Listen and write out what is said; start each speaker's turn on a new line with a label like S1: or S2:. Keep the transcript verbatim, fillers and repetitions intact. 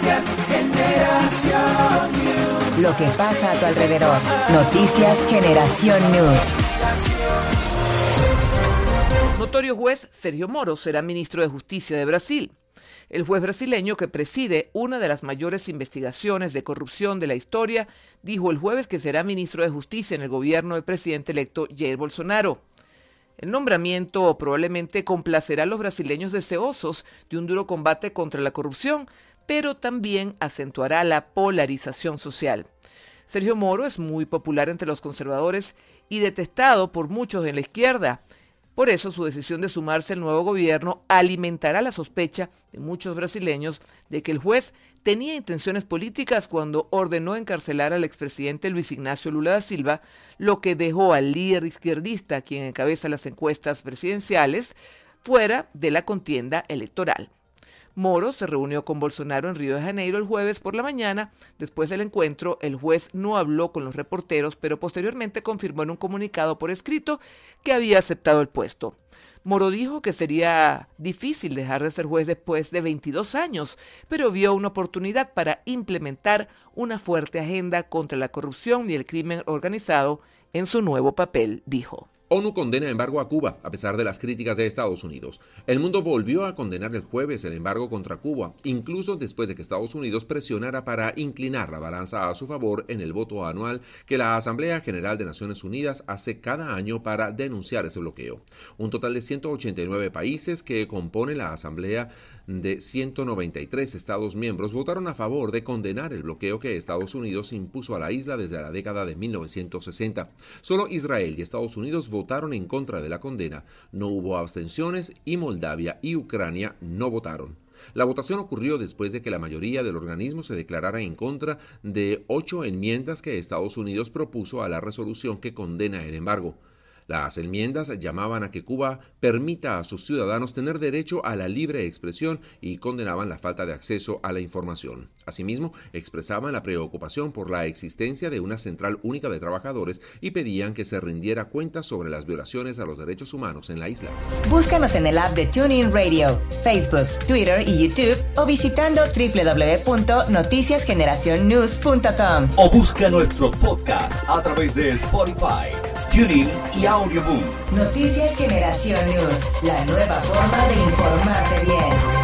S1: Noticias Generación News.
S2: Lo que pasa a tu alrededor. Noticias Generación News.
S3: Notorio juez Sergio Moro será ministro de Justicia de Brasil. El juez brasileño que preside una de las mayores investigaciones de corrupción de la historia dijo el jueves que será ministro de Justicia en el gobierno del presidente electo Jair Bolsonaro. El nombramiento probablemente complacerá a los brasileños deseosos de un duro combate contra la corrupción, pero también acentuará la polarización social. Sergio Moro es muy popular entre los conservadores y detestado por muchos en la izquierda. Por eso, su decisión de sumarse al nuevo gobierno alimentará la sospecha de muchos brasileños de que el juez tenía intenciones políticas cuando ordenó encarcelar al expresidente Luis Ignacio Lula da Silva, lo que dejó al líder izquierdista, quien encabeza las encuestas presidenciales, fuera de la contienda electoral. Moro se reunió con Bolsonaro en Río de Janeiro el jueves por la mañana. Después del encuentro, el juez no habló con los reporteros, pero posteriormente confirmó en un comunicado por escrito que había aceptado el puesto. Moro dijo que sería difícil dejar de ser juez después de veintidós años, pero vio una oportunidad para implementar una fuerte agenda contra la corrupción y el crimen organizado en su nuevo papel, dijo.
S4: ONU condena embargo a Cuba, a pesar de las críticas de Estados Unidos. El mundo volvió a condenar el jueves el embargo contra Cuba, incluso después de que Estados Unidos presionara para inclinar la balanza a su favor en el voto anual que la Asamblea General de Naciones Unidas hace cada año para denunciar ese bloqueo. Un total de ciento ochenta y nueve países que componen la Asamblea de ciento noventa y tres Estados miembros votaron a favor de condenar el bloqueo que Estados Unidos impuso a la isla desde la década de mil novecientos sesenta. Solo Israel y Estados Unidos votaron en contra de la condena, no hubo abstenciones y Moldavia y Ucrania no votaron. La votación ocurrió después de que la mayoría del organismo se declarara en contra de ocho enmiendas que Estados Unidos propuso a la resolución que condena el embargo. Las enmiendas llamaban a que Cuba permita a sus ciudadanos tener derecho a la libre expresión y condenaban la falta de acceso a la información. Asimismo, expresaban la preocupación por la existencia de una central única de trabajadores y pedían que se rindiera cuentas sobre las violaciones a los derechos humanos en la isla.
S2: Búscanos en el app de TuneIn Radio, Facebook, Twitter y YouTube o visitando doble u doble u doble u punto noticias generación news punto com.
S5: O busca nuestros podcasts a través de Spotify, TuneIn y Audioboom.
S2: Noticias Generación News, la nueva forma de informarte bien.